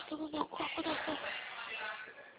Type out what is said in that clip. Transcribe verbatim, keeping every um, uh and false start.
どうぞご覧ください。